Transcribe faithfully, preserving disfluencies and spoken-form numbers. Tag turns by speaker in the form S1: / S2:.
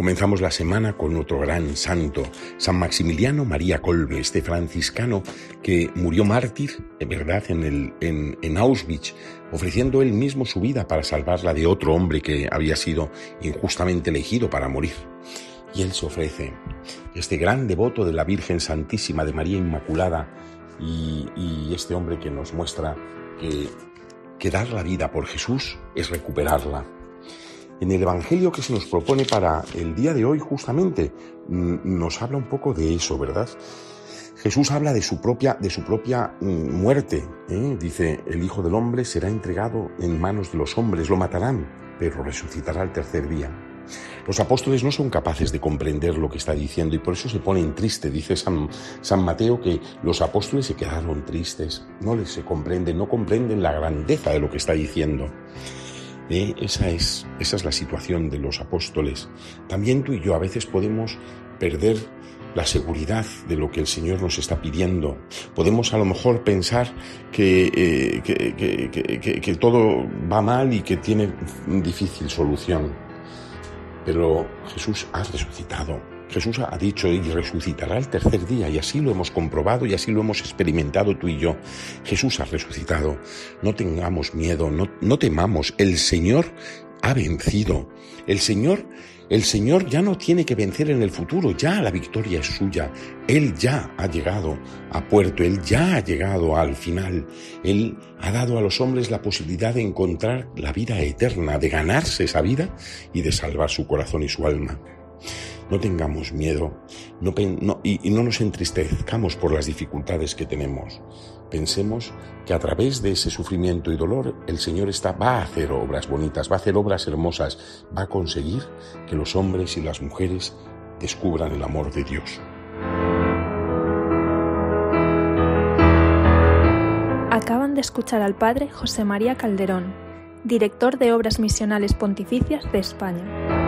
S1: Comenzamos la semana con otro gran santo, San Maximiliano María Kolbe, este franciscano que murió mártir, en verdad, en, el, en, en Auschwitz, ofreciendo él mismo su vida para salvarla de otro hombre que había sido injustamente elegido para morir. Y él se ofrece, este gran devoto de la Virgen Santísima, de María Inmaculada, y, y este hombre que nos muestra que, que dar la vida por Jesús es recuperarla. En el Evangelio que se nos propone para el día de hoy, justamente, nos habla un poco de eso, ¿verdad? Jesús habla de su propia, de su propia muerte, ¿eh? Dice, el Hijo del Hombre será entregado en manos de los hombres, lo matarán, pero resucitará al tercer día. Los apóstoles no son capaces de comprender lo que está diciendo y por eso se ponen tristes. Dice San, San Mateo que los apóstoles se quedaron tristes, no les se comprenden, no comprenden la grandeza de lo que está diciendo. Eh, esa es, esa es la situación de los apóstoles. También tú y yo a veces podemos perder la seguridad de lo que el Señor nos está pidiendo. Podemos a lo mejor pensar que, eh, que, que, que, que, que todo va mal y que tiene difícil solución. Pero Jesús ha resucitado. Jesús ha dicho y resucitará el tercer día, y así lo hemos comprobado y así lo hemos experimentado tú y yo. Jesús ha resucitado. No tengamos miedo, no, no temamos. El Señor ha vencido. El Señor, el Señor ya no tiene que vencer en el futuro, ya la victoria es suya. Él ya ha llegado a puerto, Él ya ha llegado al final. Él ha dado a los hombres la posibilidad de encontrar la vida eterna, de ganarse esa vida y de salvar su corazón y su alma. No tengamos miedo no, no, y, y no nos entristezcamos por las dificultades que tenemos. Pensemos que a través de ese sufrimiento y dolor el Señor está, va a hacer obras bonitas, va a hacer obras hermosas, va a conseguir que los hombres y las mujeres descubran el amor de Dios.
S2: Acaban de escuchar al Padre José María Calderón, director de Obras Misionales Pontificias de España.